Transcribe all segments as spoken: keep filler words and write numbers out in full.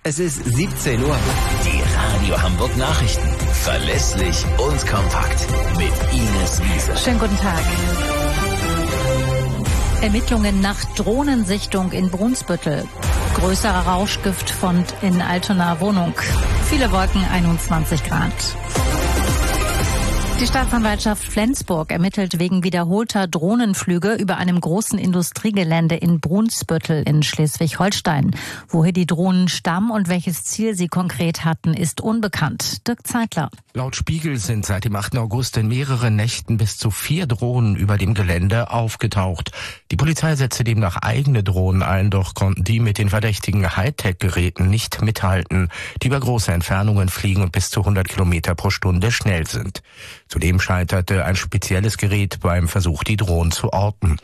Es ist siebzehn Uhr. Die Radio Hamburg Nachrichten. Verlässlich und kompakt. Mit Ines Wiese. Schönen guten Tag. Ermittlungen nach Drohnensichtung in Brunsbüttel. Größerer Rauschgiftfund in Altonaer Wohnung. Viele Wolken, einundzwanzig Grad. Die Staatsanwaltschaft Flensburg ermittelt wegen wiederholter Drohnenflüge über einem großen Industriegelände in Brunsbüttel in Schleswig-Holstein. Woher die Drohnen stammen und welches Ziel sie konkret hatten, ist unbekannt. Dirk Zeitler. Laut Spiegel sind seit dem achten August in mehreren Nächten bis zu vier Drohnen über dem Gelände aufgetaucht. Die Polizei setzte demnach eigene Drohnen ein, doch konnten die mit den verdächtigen Hightech-Geräten nicht mithalten, die über große Entfernungen fliegen und bis zu hundert Kilometer pro Stunde schnell sind. Zudem scheiterte ein spezielles Gerät beim Versuch, die Drohnen zu orten.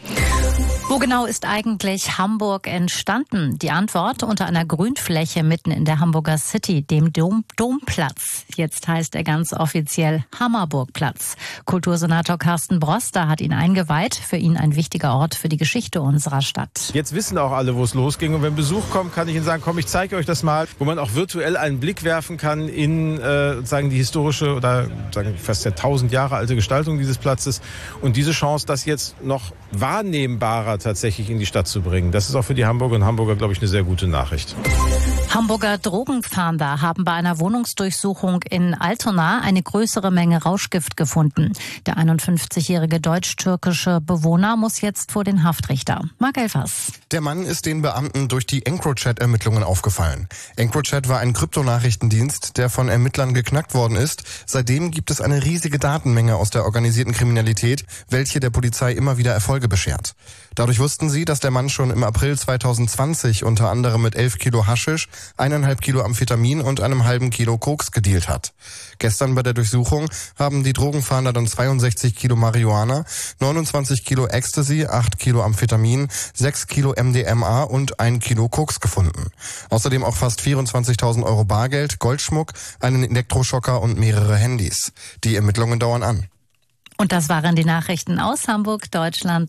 Wo genau ist eigentlich Hamburg entstanden? Die Antwort: unter einer Grünfläche mitten in der Hamburger City, dem Dom- Domplatz. Jetzt heißt er ganz offiziell Hammerburgplatz. Kultursenator Carsten Broster hat ihn eingeweiht. Für ihn ein wichtiger Ort für die Geschichte unserer Stadt. Jetzt wissen auch alle, wo es losging. Und wenn Besuch kommt, kann ich Ihnen sagen, komm, ich zeige euch das mal, wo man auch virtuell einen Blick werfen kann in äh, sagen die historische oder sagen fast ja tausend Jahre alte Gestaltung dieses Platzes. Und diese Chance, das jetzt noch wahrnehmbarer tatsächlich in die Stadt zu bringen. Das ist auch für die Hamburger und Hamburger, glaube ich, eine sehr gute Nachricht. Hamburger Drogenfahnder haben bei einer Wohnungsdurchsuchung in Altona eine größere Menge Rauschgift gefunden. Der einundfünfzigjährige deutsch-türkische Bewohner muss jetzt vor den Haftrichter. Marc Elfers. Der Mann ist den Beamten durch die EncroChat-Ermittlungen aufgefallen. EncroChat war ein Kryptonachrichtendienst, der von Ermittlern geknackt worden ist. Seitdem gibt es eine riesige Datenmenge aus der organisierten Kriminalität, welche der Polizei immer wieder Erfolge beschert. Dadurch wussten sie, dass der Mann schon im April zweitausendzwanzig unter anderem mit elf Kilo Haschisch, eineinhalb Kilo Amphetamin und einem halben Kilo Koks gedealt hat. Gestern bei der Durchsuchung haben die Drogenfahnder dann zweiundsechzig Kilo Marihuana, neunundzwanzig Kilo Ecstasy, acht Kilo Amphetamin, sechs Kilo M D M A und ein Kilo Koks gefunden. Außerdem auch fast vierundzwanzigtausend Euro Bargeld, Goldschmuck, einen Elektroschocker und mehrere Handys. Die Ermittlungen dauern an. Und das waren die Nachrichten aus Hamburg, Deutschland